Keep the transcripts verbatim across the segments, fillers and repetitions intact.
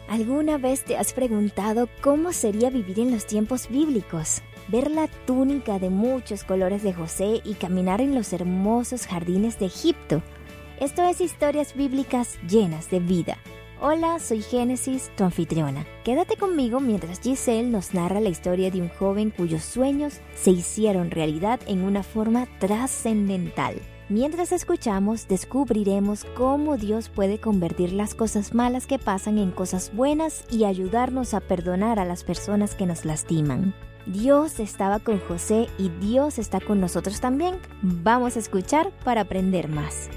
¿Alguna vez te has preguntado cómo sería vivir en los tiempos bíblicos? Ver la túnica de muchos colores de José y caminar en los hermosos jardines de Egipto. Esto es Historias Bíblicas llenas de vida. Hola, soy Génesis, tu anfitriona. Quédate conmigo mientras Giselle nos narra la historia de un joven cuyos sueños se hicieron realidad en una forma trascendental. Mientras escuchamos, descubriremos cómo Dios puede convertir las cosas malas que pasan en cosas buenas y ayudarnos a perdonar a las personas que nos lastiman. Dios estaba con José y Dios está con nosotros también. Vamos a escuchar para aprender más.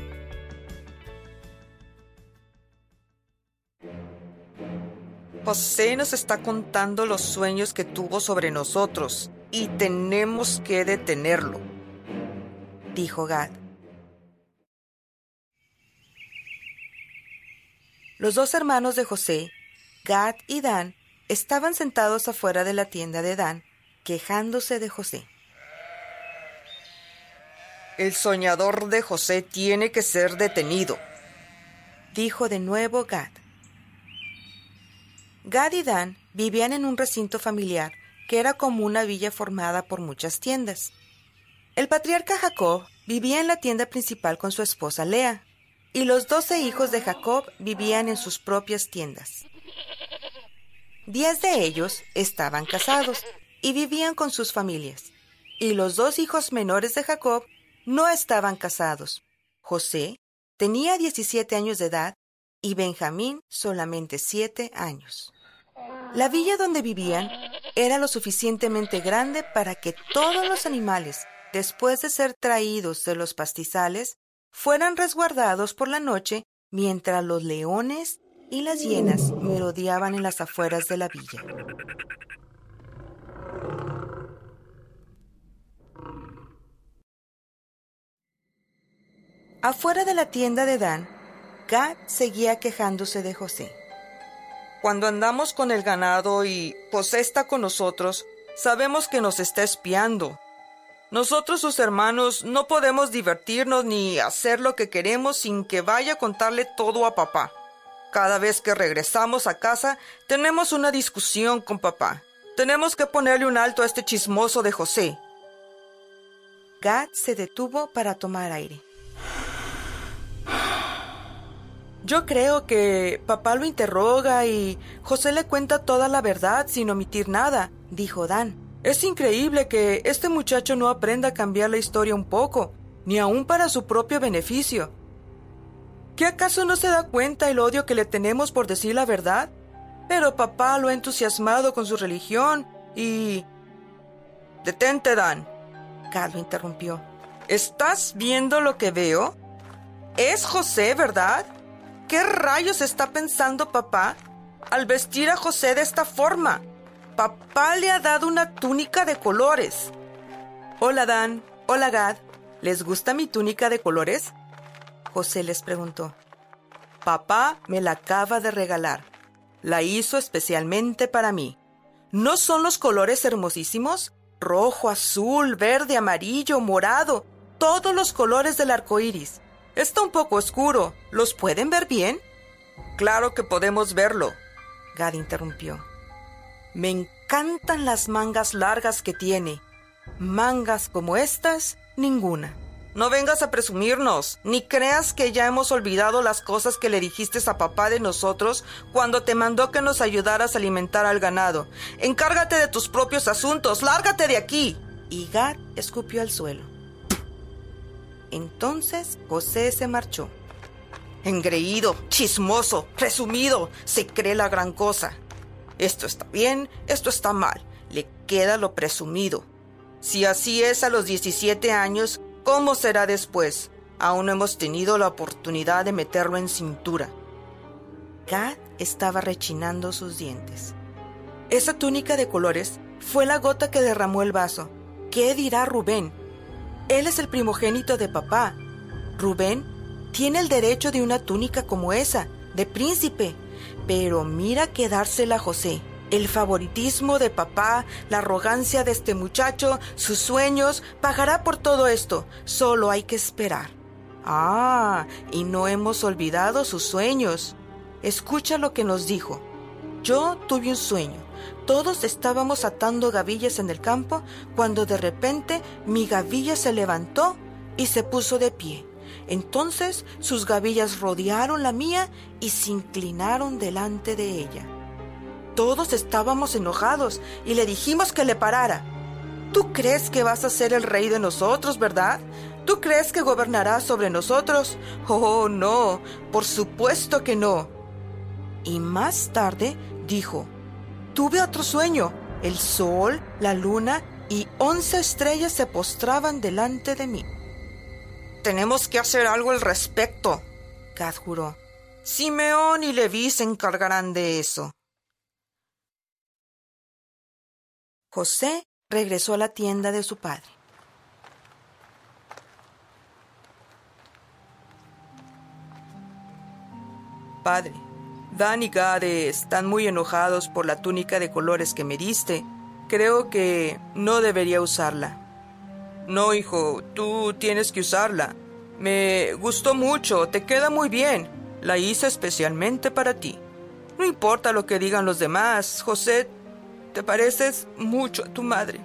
José nos está contando los sueños que tuvo sobre nosotros y tenemos que detenerlo, dijo Gad. Los dos hermanos de José, Gad y Dan, estaban sentados afuera de la tienda de Dan, quejándose de José. El soñador de José tiene que ser detenido, dijo de nuevo Gad. Gad y Dan vivían en un recinto familiar que era como una villa formada por muchas tiendas. El patriarca Jacob vivía en la tienda principal con su esposa Lea, y los doce hijos de Jacob vivían en sus propias tiendas. Diez de ellos estaban casados y vivían con sus familias, y los dos hijos menores de Jacob no estaban casados. José tenía diecisiete años de edad y Benjamín solamente siete años. La villa donde vivían era lo suficientemente grande para que todos los animales, después de ser traídos de los pastizales, fueran resguardados por la noche mientras los leones y las hienas merodeaban en las afueras de la villa. Afuera de la tienda de Dan, Gad seguía quejándose de José. Cuando andamos con el ganado y José está con nosotros, sabemos que nos está espiando. Nosotros, sus hermanos, no podemos divertirnos ni hacer lo que queremos sin que vaya a contarle todo a papá. Cada vez que regresamos a casa, tenemos una discusión con papá. Tenemos que ponerle un alto a este chismoso de José. Gad se detuvo para tomar aire. Yo creo que papá lo interroga y José le cuenta toda la verdad sin omitir nada, dijo Dan. Es increíble que este muchacho no aprenda a cambiar la historia un poco, ni aún para su propio beneficio. ¿Qué acaso no se da cuenta el odio que le tenemos por decir la verdad? Pero papá lo ha entusiasmado con su religión y... Detente, Dan. Gad lo interrumpió. ¿Estás viendo lo que veo? Es José, ¿verdad? ¿Qué rayos está pensando papá al vestir a José de esta forma? Papá le ha dado una túnica de colores. Hola, Dan. Hola, Gad. ¿Les gusta mi túnica de colores? José les preguntó. Papá me la acaba de regalar. La hizo especialmente para mí. ¿No son los colores hermosísimos? Rojo, azul, verde, amarillo, morado. Todos los colores del arco iris. Está un poco oscuro. ¿Los pueden ver bien? Claro que podemos verlo, Gad interrumpió. Me encantan las mangas largas que tiene. Mangas como estas, ninguna. No vengas a presumirnos, ni creas que ya hemos olvidado las cosas que le dijiste a papá de nosotros cuando te mandó que nos ayudaras a alimentar al ganado. Encárgate de tus propios asuntos, lárgate de aquí. Y Gad escupió al suelo. Entonces José se marchó. Engreído, chismoso, presumido, se cree la gran cosa. Esto está bien, esto está mal. Le queda lo presumido. Si así es a los diecisiete años, ¿cómo será después? Aún no hemos tenido la oportunidad de meterlo en cintura. Gad estaba rechinando sus dientes. Esa túnica de colores fue la gota que derramó el vaso. ¿Qué dirá Rubén? Él es el primogénito de papá. Rubén tiene el derecho de una túnica como esa, de príncipe. Pero mira que dársela a José. El favoritismo de papá, la arrogancia de este muchacho, sus sueños, pagará por todo esto. Solo hay que esperar. Ah, y no hemos olvidado sus sueños. Escucha lo que nos dijo. Yo tuve un sueño. Todos estábamos atando gavillas en el campo cuando de repente mi gavilla se levantó y se puso de pie. Entonces sus gavillas rodearon la mía y se inclinaron delante de ella. Todos estábamos enojados y le dijimos que le parara. ¿Tú crees que vas a ser el rey de nosotros, verdad? ¿Tú crees que gobernarás sobre nosotros? Oh, no, por supuesto que no. Y más tarde dijo: tuve otro sueño. El sol, la luna y once estrellas se postraban delante de mí. Tenemos que hacer algo al respecto, Gad juró. Simeón y Leví se encargarán de eso. José regresó a la tienda de su padre. Padre, Dan y Gad están muy enojados por la túnica de colores que me diste. Creo que no debería usarla. No, hijo, tú tienes que usarla. Me gustó mucho, te queda muy bien. La hice especialmente para ti. No importa lo que digan los demás, José, te pareces mucho a tu madre.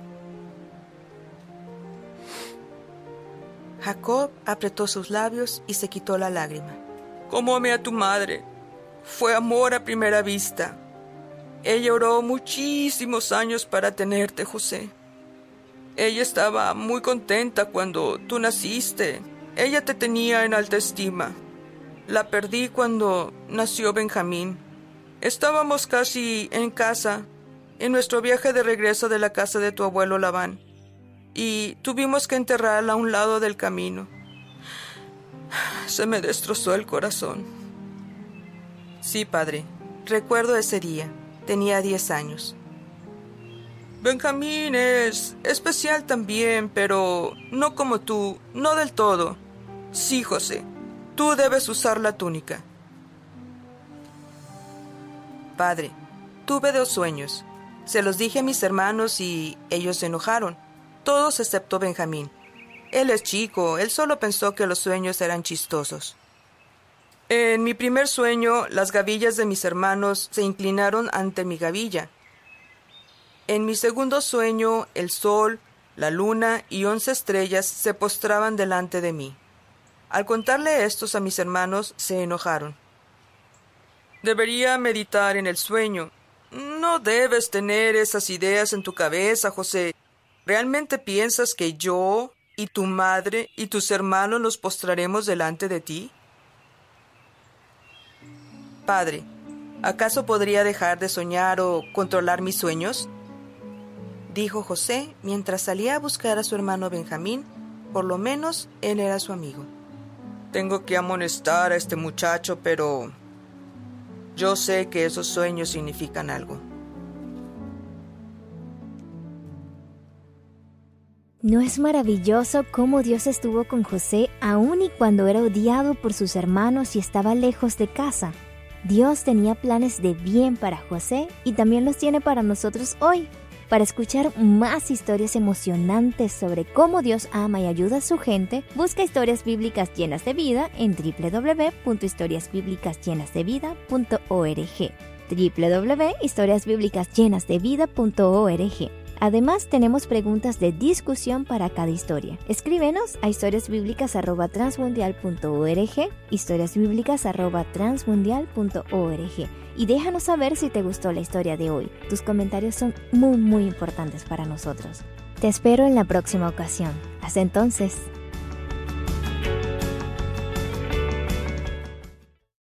Jacob apretó sus labios y se quitó la lágrima. ¿Cómo amé a tu madre? Fue amor a primera vista. Ella oró muchísimos años para tenerte, José. Ella estaba muy contenta cuando tú naciste. Ella te tenía en alta estima. La perdí cuando nació Benjamín. Estábamos casi en casa, en nuestro viaje de regreso de la casa de tu abuelo Labán, y tuvimos que enterrarla a un lado del camino. Se me destrozó el corazón. Sí, padre, recuerdo ese día. Tenía diez años. Benjamín es especial también, pero no como tú, no del todo. Sí, José, tú debes usar la túnica. Padre, tuve dos sueños. Se los dije a mis hermanos y ellos se enojaron. Todos excepto Benjamín. Él es chico, él solo pensó que los sueños eran chistosos. En mi primer sueño, las gavillas de mis hermanos se inclinaron ante mi gavilla. En mi segundo sueño, el sol, la luna y once estrellas se postraban delante de mí. Al contarle estos a mis hermanos, se enojaron. Debería meditar en el sueño. No debes tener esas ideas en tu cabeza, José. ¿Realmente piensas que yo y tu madre y tus hermanos nos postraremos delante de ti? Padre, ¿acaso podría dejar de soñar o controlar mis sueños? Dijo José mientras salía a buscar a su hermano Benjamín. Por lo menos él era su amigo. Tengo que amonestar a este muchacho, pero yo sé que esos sueños significan algo. ¿No es maravilloso cómo Dios estuvo con José aun y cuando era odiado por sus hermanos y estaba lejos de casa? Dios tenía planes de bien para José y también los tiene para nosotros hoy. Para escuchar más historias emocionantes sobre cómo Dios ama y ayuda a su gente, busca Historias Bíblicas Llenas de Vida en doble u doble u doble u punto historias bíblicas llenas de vida punto org. doble u doble u doble u punto historias bíblicas llenas de vida punto org. Además, tenemos preguntas de discusión para cada historia. Escríbenos a historias bíblicas arroba transmundial punto org, historias bíblicas arroba transmundial punto org, y déjanos saber si te gustó la historia de hoy. Tus comentarios son muy, muy importantes para nosotros. Te espero en la próxima ocasión. Hasta entonces.